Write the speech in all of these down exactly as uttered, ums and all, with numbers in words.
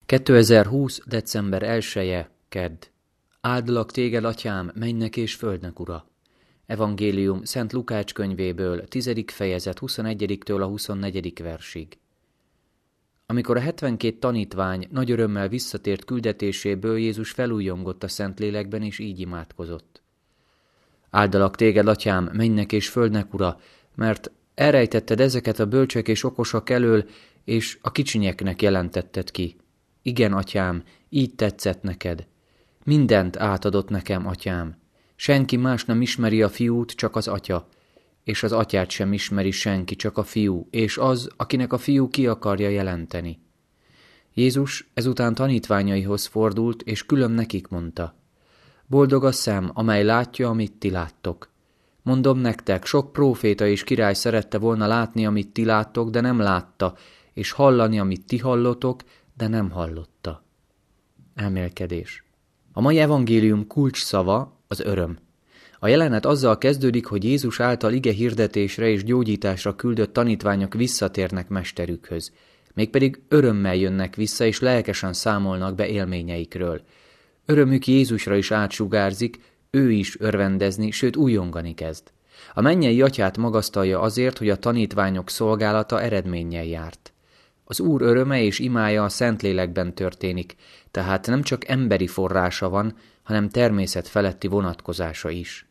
kétezer-húsz. december elseje, kedd. Áldlak téged, atyám, mennynek és földnek ura. Evangélium Szent Lukács könyvéből, tizedik fejezet huszonegyediktől a huszonnegyedik versig. Amikor a hetvenkét tanítvány nagy örömmel visszatért küldetéséből, Jézus felújjongott a Szentlélekben, és így imádkozott. Áldalak téged, atyám, mennynek és földnek ura, mert elrejtetted ezeket a bölcsek és okosak elől, és a kicsinyeknek jelentetted ki. Igen, atyám, így tetszett neked. Mindent átadott nekem, atyám. Senki más nem ismeri a fiút, csak az atya, és az atyát sem ismeri senki, csak a fiú, és az, akinek a fiú ki akarja jelenteni. Jézus ezután tanítványaihoz fordult, és külön nekik mondta: Boldog a szem, amely látja, amit ti láttok. Mondom nektek, sok próféta és király szerette volna látni, amit ti láttok, de nem látta, és hallani, amit ti hallotok, de nem hallotta. Elmélkedés. A mai evangélium kulcs szava az öröm. A jelenet azzal kezdődik, hogy Jézus által ige hirdetésre és gyógyításra küldött tanítványok visszatérnek mesterükhöz. Mégpedig örömmel jönnek vissza, és lelkesen számolnak be élményeikről. Örömük Jézusra is átsugárzik, ő is örvendezni, sőt újongani kezd. A mennyei atyát magasztalja azért, hogy a tanítványok szolgálata eredménnyel járt. Az Úr öröme és imája a Szentlélekben történik, tehát nem csak emberi forrása van, hanem természet feletti vonatkozása is.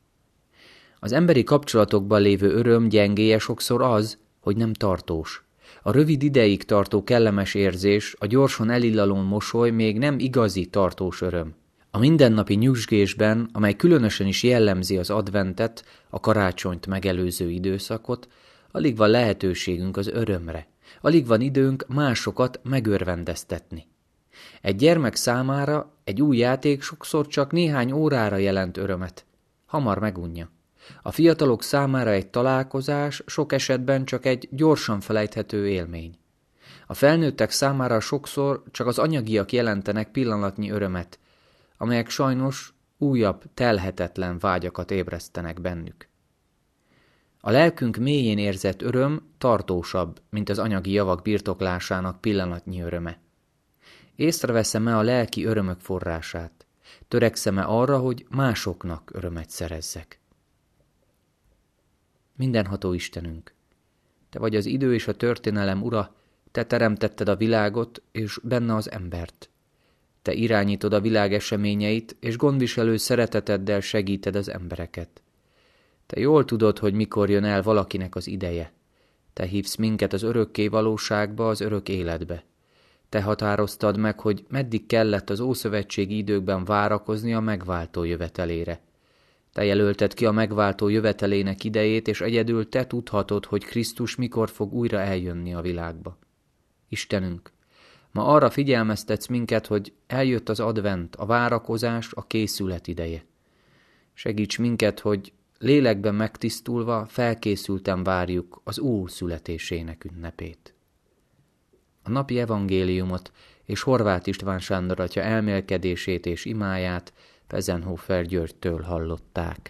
Az emberi kapcsolatokban lévő öröm gyengéje sokszor az, hogy nem tartós. A rövid ideig tartó kellemes érzés, a gyorsan elillaló mosoly még nem igazi tartós öröm. A mindennapi nyüzsgésben, amely különösen is jellemzi az adventet, a karácsonyt megelőző időszakot, alig van lehetőségünk az örömre. Alig van időnk másokat megörvendeztetni. Egy gyermek számára egy új játék sokszor csak néhány órára jelent örömet. Hamar megunja. A fiatalok számára egy találkozás sok esetben csak egy gyorsan felejthető élmény. A felnőttek számára sokszor csak az anyagiak jelentenek pillanatnyi örömet, amelyek sajnos újabb, telhetetlen vágyakat ébresztenek bennük. A lelkünk mélyén érzett öröm tartósabb, mint az anyagi javak birtoklásának pillanatnyi öröme. Észreveszem-e a lelki örömök forrását? Törekszem-e arra, hogy másoknak örömet szerezzek? Mindenható Istenünk, Te vagy az idő és a történelem ura, Te teremtetted a világot és benne az embert. Te irányítod a világ eseményeit, és gondviselő szereteteddel segíted az embereket. Te jól tudod, hogy mikor jön el valakinek az ideje. Te hívsz minket az örökké valóságba, az örök életbe. Te határoztad meg, hogy meddig kellett az ószövetségi időkben várakozni a megváltó jövetelére. Te jelölted ki a megváltó jövetelének idejét, és egyedül te tudhatod, hogy Krisztus mikor fog újra eljönni a világba. Istenünk, ma arra figyelmeztetsz minket, hogy eljött az advent, a várakozás, a készület ideje. Segíts minket, hogy lélekben megtisztulva felkészülten várjuk az Úr születésének ünnepét. A napi evangéliumot és Horváth István Sándor atya elmélkedését és imáját Fezenhofer Györgytől hallották.